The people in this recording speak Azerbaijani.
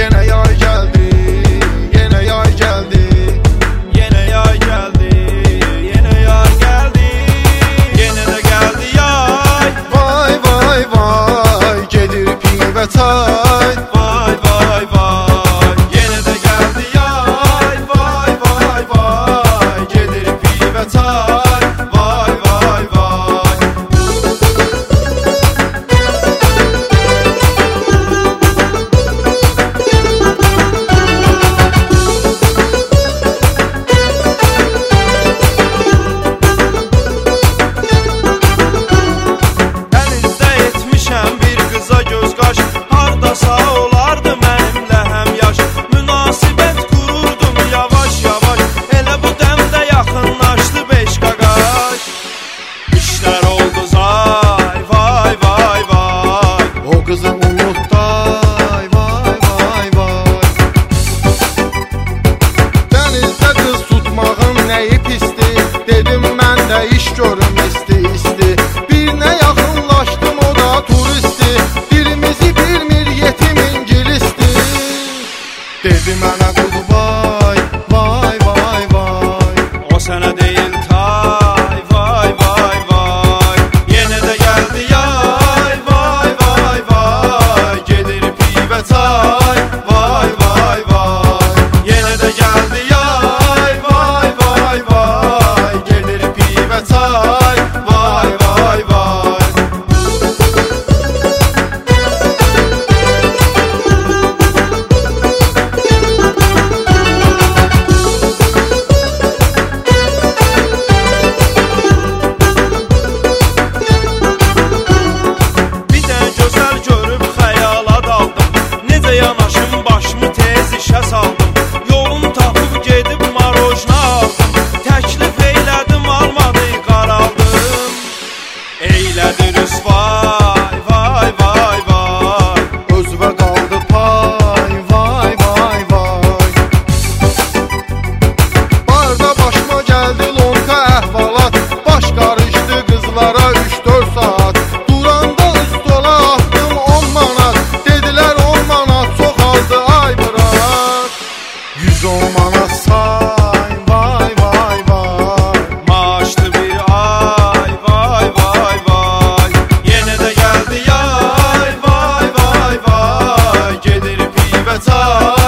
Yine yay geldi, yine yay geldi. Yine yay geldi, yine yay geldi. Yine de geldi yay. Vay vay vay, gedir pivə çay. Vay vay vay. Yine de geldi yay. Vay vay vay. Gelir pivə çay. Vay vay vay. Dənizdə etmişəm bir qıza göz qaş. Hardasa olardı mənimlə həmyaş. Münasibət qururdum yavaş yavaş. Elə bu dəmdə yaxınlaşdı beş qaqaş. İşlər oldu zay. Vay vay vay. O kızı unut day, vay vay vay. Denizde kız tutmağın neyi pisti? Dedim mən də iş görüm isti isti. Birine yaxınlaşdım, o da turisti. Dilimizi bilmir yetim ingilisti. Dedi mənə goodbye, vay vay vay. O sənə deyil tay. Vay vay vay. Yenə də gəldi yay. Vay vay vay. Gedir pivə çay. Vay vay vay. Yenə də gəldi yay. Vay vay vay. Gedir pivə çay. Vay vay vay. Bir də gözəl görüb xəyala daldım. Necə yanaşım başımı tez işə saldım. Yolum tapıb gedib marojna aldım. Təklif eylədim almadı qaraldım. Eylədi rüsvay. Vay vay vay. Özvə qaldı pay, vay vay vay. Barda başıma gəldi lonka əhvalat. Baş qarışdı qızlara 3-4 saat. Duranda üstola attım 10 manat. Dedilər 10 manat çox azdı, ay bırak. 110 manat say, vay vay vay. Maaşlı bir ay. Vay vay vay. Yenə də gəldi yay. Vay vay vay. Gedir pivə çay.